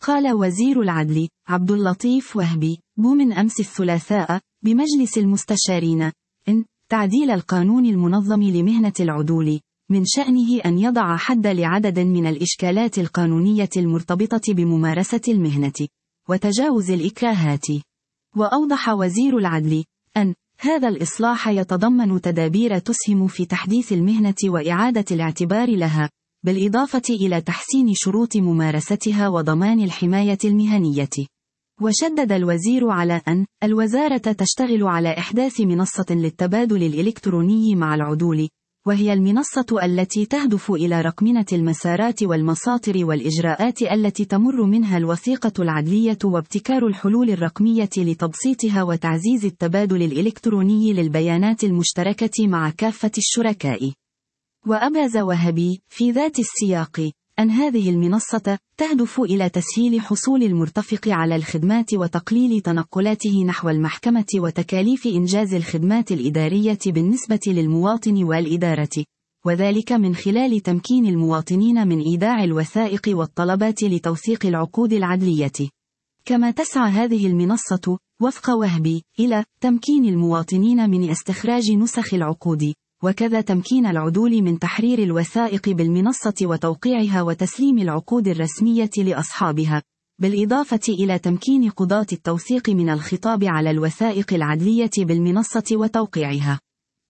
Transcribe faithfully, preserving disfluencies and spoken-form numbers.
قال وزير العدل عبد اللطيف وهبي بومن أمس الثلاثاء بمجلس المستشارين إن تعديل القانون المنظم لمهنة العدول من شأنه أن يضع حد لعدد من الإشكالات القانونية المرتبطة بممارسة المهنة وتجاوز الإكراهات. وأوضح وزير العدل أن هذا الإصلاح يتضمن تدابير تسهم في تحديث المهنة وإعادة الاعتبار لها، بالإضافة إلى تحسين شروط ممارستها وضمان الحماية المهنية. وشدد الوزير على أن الوزارة تشتغل على إحداث منصة للتبادل الإلكتروني مع العدول، وهي المنصة التي تهدف إلى رقمنة المسارات والمساطر والإجراءات التي تمر منها الوثيقة العدلية وابتكار الحلول الرقمية لتبسيطها وتعزيز التبادل الإلكتروني للبيانات المشتركة مع كافة الشركاء. وأبرز وهبي في ذات السياق أن هذه المنصة تهدف إلى تسهيل حصول المرتفق على الخدمات وتقليل تنقلاته نحو المحكمة وتكاليف إنجاز الخدمات الإدارية بالنسبة للمواطن والإدارة، وذلك من خلال تمكين المواطنين من إيداع الوثائق والطلبات لتوثيق العقود العدلية. كما تسعى هذه المنصة وفق وهبي إلى تمكين المواطنين من استخراج نسخ العقود، وكذا تمكين العدول من تحرير الوثائق بالمنصة وتوقيعها وتسليم العقود الرسمية لأصحابها، بالإضافة إلى تمكين قضاة التوثيق من الخطاب على الوثائق العدلية بالمنصة وتوقيعها.